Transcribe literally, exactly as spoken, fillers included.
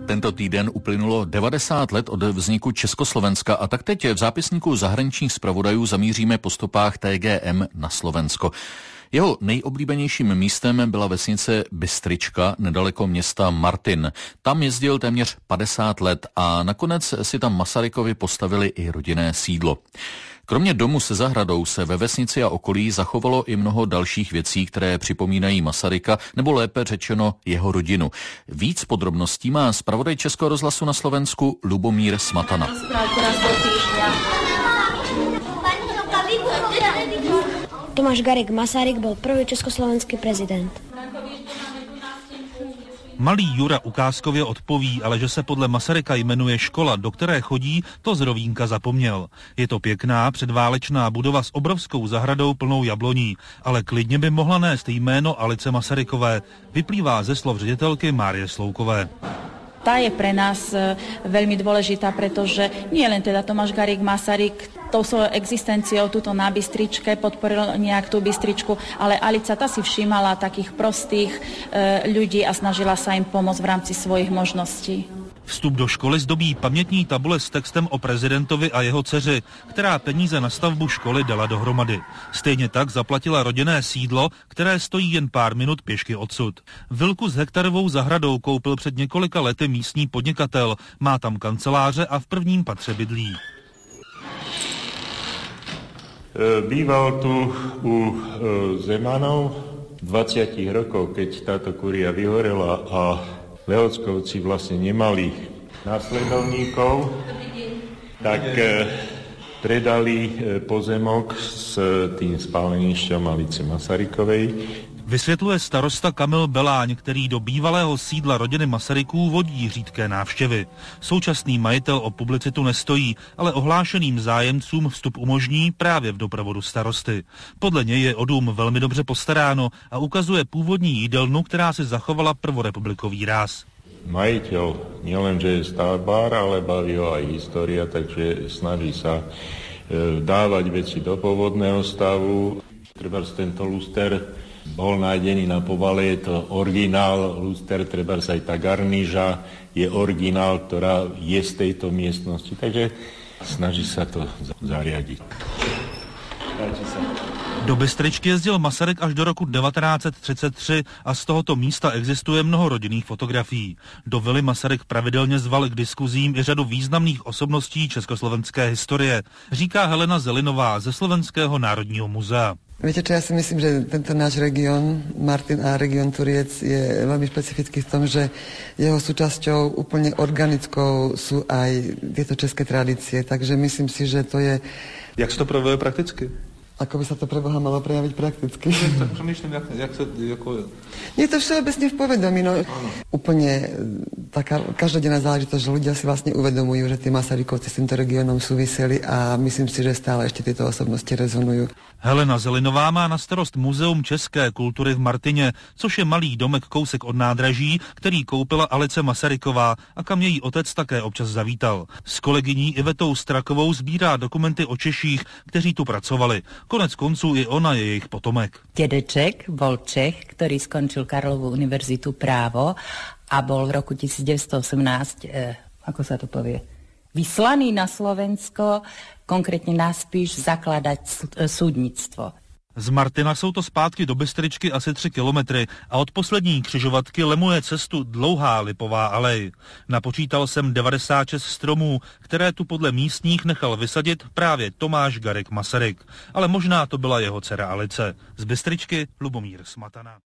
Tento týden uplynulo devadesát let od vzniku Československa a tak teď v zápisníku zahraničních zpravodajů zamíříme po stopách T G M na Slovensko. Jeho nejoblíbenějším místem byla vesnice Bystrička nedaleko města Martin. Tam jezdil téměř padesát let a nakonec si tam Masarykovi postavili i rodinné sídlo. Kromě domu se zahradou se ve vesnici a okolí zachovalo i mnoho dalších věcí, které připomínají Masaryka, nebo lépe řečeno jeho rodinu. Víc podrobností má zpravodaj Českého rozhlasu na Slovensku Lubomír Smatana. Tomáš Garrigue Masaryk byl první československý prezident. Malý Jura ukázkově odpoví, ale že se podle Masaryka jmenuje škola, do které chodí, to z rovínka zapomněl. Je to pěkná předválečná budova s obrovskou zahradou plnou jabloní, ale klidně by mohla nést jméno Alice Masarykové. Vyplývá ze slov ředitelky Márie Sloukové. Tá je pre nás veľmi dôležitá, pretože nie len teda Tomáš Garrigue Masaryk tou svojou existenciou tuto na Bystričke podporil nejak tú Bystričku, ale Alica tá si všímala takých prostých e, ľudí a snažila sa im pomôcť v rámci svojich možností. Vstup do školy zdobí pamětní tabule s textem o prezidentovi a jeho dceři, která peníze na stavbu školy dala dohromady. Stejně tak zaplatila rodinné sídlo, které stojí jen pár minut pěšky odsud. Vilku s hektarovou zahradou koupil před několika lety místní podnikatel. Má tam kanceláře a v prvním patře bydlí. Býval tu u Zemanov dvadsať rokov, keď táto kuria vyhorela a Lehockóvci vlastne nemali následovníkov, tak e, predali e, pozemok s tým spálenišťom Alice Masarykovej. Vysvětluje starosta Kamil Beláň, který do bývalého sídla rodiny Masaryků vodí řídké návštěvy. Současný majitel o publicitu nestojí, ale ohlášeným zájemcům vstup umožní právě v doprovodu starosty. Podle něj je o dům velmi dobře postaráno a ukazuje původní jídelnu, která si zachovala prvorepublikový ráz. Majitel nielenže je stavbár, ale baví ho aj história, takže snaží sa e, dávať veci do pôvodného stavu. Trebárs tento luster bol nájdený na povale, je to originál luster, trebárs aj tá garníža je originál, ktorá je z tejto miestnosti, takže snaží sa to zariadiť. Páči sa. Do Bystričky jezdil Masaryk až do roku devatenáct set třicet tři a z tohoto místa existuje mnoho rodinných fotografií. Do vily Masaryk pravidelně zval k diskuzím i řadu významných osobností československé historie, říká Helena Zelinová ze Slovenského národního muzea. Viete čo, ja si myslím, že tento náš región, Martin a región Turiec, je veľmi špecifický v tom, že jeho súčasťou úplne organickou sú aj tieto české tradície, takže myslím si, že to je... Jak se to projevuje prakticky? Ako by sa to pre Boha malo prejaviť prakticky? Tak přemýšlím, jak, jak se... Jako... Nie to všeobecne v povedomí, no úplne taká každodenná záležitosť, že ľudia si vlastne uvedomujú, že tí Masarykovci s týmto regiónom súviseli a myslím si, že stále ešte tieto osobnosti rezonujú. Helena Zelinová má na starost Muzeum české kultury v Martině, což je malý domek kousek od nádraží, který koupila Alice Masaryková a kam její otec také občas zavítal. S kolegyní Ivetou Strakovou sbírá dokumenty o Češích, kteří tu pracovali. Konec konců i ona je jejich potomek. Dedeček bol Čech, ktorý skončil Karlovu univerzitu právo a bol v roku devätnásť osemnásť, eh, ako sa to povie, vyslaný na Slovensko, konkrétně na Spiš, zakladať súdnictvo. Z Martina jsou to zpátky do Bystričky asi tři kilometry a od poslední křižovatky lemuje cestu dlouhá lipová alej. Napočítal jsem devadesát šest stromů, které tu podle místních nechal vysadit právě Tomáš Garrigue Masaryk. Ale možná to byla jeho dcera Alice. Z Bystričky Lubomír Smatana.